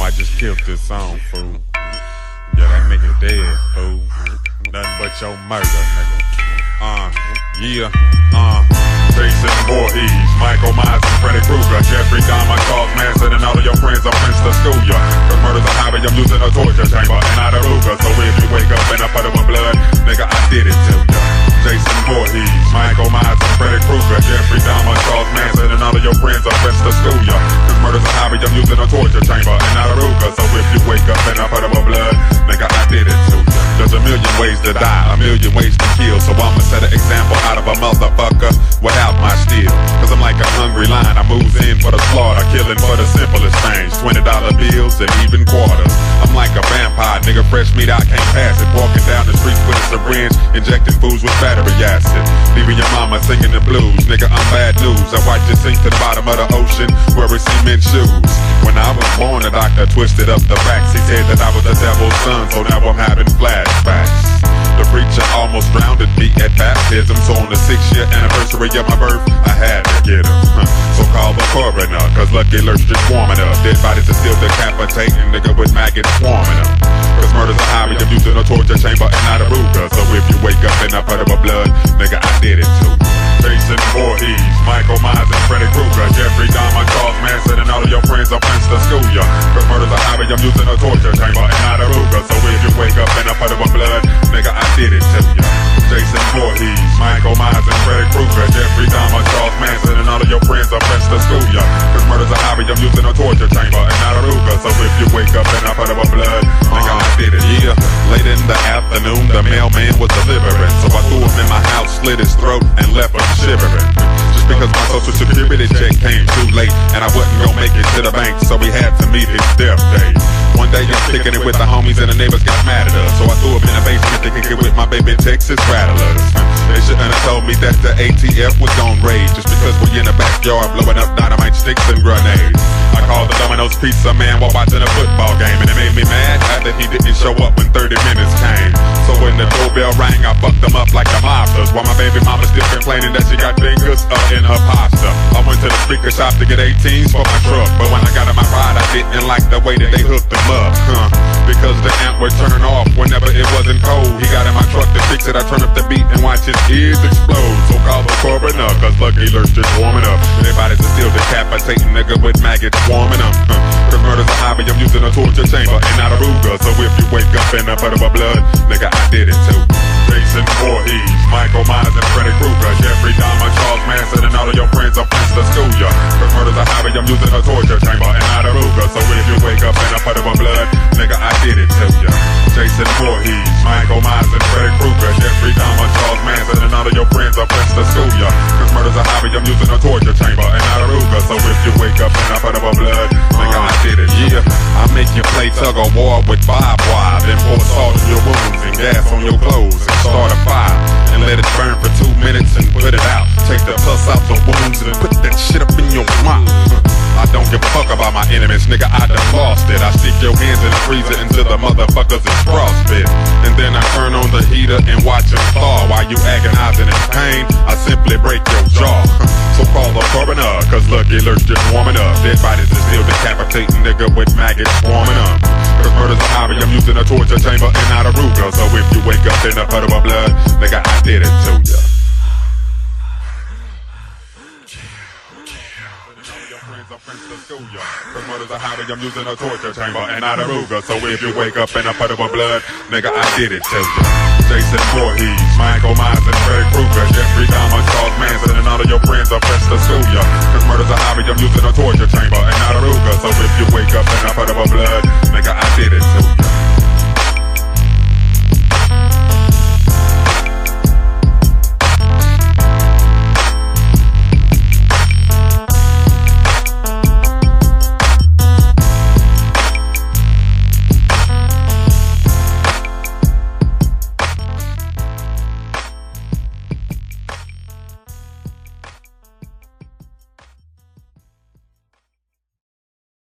I just killed this song, fool. Yeah, that nigga dead, fool. Nothing but your murder, nigga. Jason Voorhees, Michael Myers and Freddy Krueger, Jeffrey Dahmer, Charles Manson, and all of your friends are Prince to school ya. Cause murder's a hobby, I'm using a torture chamber and not a Ruger. So if you wake up in a puddle of blood, nigga, I did it to ya. Jason Voorhees, Michael Myers and Freddy Krueger, Jeffrey Dahmer, Charles Manson, and all of your friends are Prince to school ya. Cause murder's a hobby, I'm using a torture chamber and not a Ruger. So if you wake up in a puddle of blood, nigga, I did it to ya. There's a million ways to die, a million ways to kill. So I'ma set an example out of a motherfucker without my steel. Cause I'm like a hungry lion, I moves in for the slaughter, killing for the simplest things, $20 bills and even quarters. I'm like a vampire, nigga, fresh meat, I can't pass it. Walking down the street with a syringe, injecting fools with battery acid. Leaving your mama singing the blues, nigga, I'm bad news. I watched you sink to the bottom of the ocean, wearing cement shoes. When I was born, the doctor twisted up the facts. He said that I was the devil's son, so now I'm having flashbacks. The preacher almost drowned me at baptism, so on the 6th year anniversary of my birth, I had to get him. So call the coroner, cause Lucky Lurch just warming up. Dead bodies are still decapitating, nigga, with maggots swarming them. Cause murder's a hobby, I'm using a torture chamber and not a Ruger. So if you wake up in a puddle of blood, nigga, I did it too. Jason Voorhees, Michael Myers and Freddy Krueger, Jeffrey Dahmer, Charles Manson, and all of your friends are Prince to school ya. Cause murder's a hobby, I'm using a torture chamber and not a Ruger. So if you wake up in a puddle of blood, nigga, I did it to ya. Jason Voorhees, Michael Myers and Freddy Krueger, Jeffrey Dahmer, Charles Manson, and all of your friends are Prince to school ya. Cause murder's a hobby, I'm using a torture chamber and not a Ruger. So if you wake up in a puddle of blood, nigga, I did it. Yeah, late in the afternoon, the mailman was delivering. So I threw him in my house, slit his throat, and left him shivering. Just because my social security check came too late, and I wasn't gonna make it to the bank, so we had to meet his death day. One day I'm kicking it with the homies and the neighbors got mad at us, so I threw him in the basement to kick it with my baby Texas rattlers. They shouldn't have told me that the ATF was gon' raid, just because we in the backyard blowing up dynamite sticks and grenades. I called the Domino's Pizza man while watching a football game, and it made me mad after he didn't show up when 30 minutes came. So when the doorbell rang, I fucked them up like the mobsters, while my baby mama still complaining that she got fingers up in her pasta. I went to the speaker shop to get 18s for my truck, but when I got in my ride, I didn't like the way that they hooked them up, because the amp would turn off whenever it wasn't cold. He got in my truck to fix it, I turned up the beat and watch his ears explode. So call the coroner, cause Lucky Lurch just warming up. Everybody's still decapitating, nigga, with maggots warming up. Cause murder's a hobby, I'm using a torture chamber and not a Ruger. So if you wake up in a puddle of blood, nigga, I did it too. Jason Voorhees, Michael Myers and Freddy Krueger, Jeffrey Dahmer, Charles Manson, and all of your friends are Prince to school ya. Cause murder's a hobby, I'm using a torture chamber and not a Ruger. So if you wake up in a puddle of blood, nigga, I did it to ya. Jason Voorhees, Michael Myers and Freddy Krueger, Jeffrey Dahmer, Charles Manson, and all of your friends are Prince to school ya. Cause murder's a hobby, I'm using a torture chamber and not a Ruger. So if you wake up in a puddle of blood, nigga, I did it. Yeah, I make you play tug of war with barbed wire, then pour salt in your wounds and gas on your clothes and start a fire and let it burn for 2 minutes and put it out. Take the pus out the wounds and put that shit up in your mouth. I don't give a fuck about my enemies, nigga, I done lost it. I stick your hands in the freezer until the motherfuckers is frostbit. And then I turn on the heater and watch them thaw. While you agonizing in pain, I simply break your jaw. So call the coroner, cause Lucky Lurch just warming up. Dead bodies is still decapitating, nigga, with maggots swarming up. Cause murder's a hobby, I'm using a torture chamber and not a Ruger. So if you wake up in a puddle of blood, nigga, I did it to ya. Cause murder's a hobby, I'm using a torture chamber and not a Ruger. So if you wake up in a puddle of blood, nigga, I did it to ya. Jason Voorhees, Michael Myers and Freddy Krueger, Jeffrey Dahmer, Charles Manson, and all of your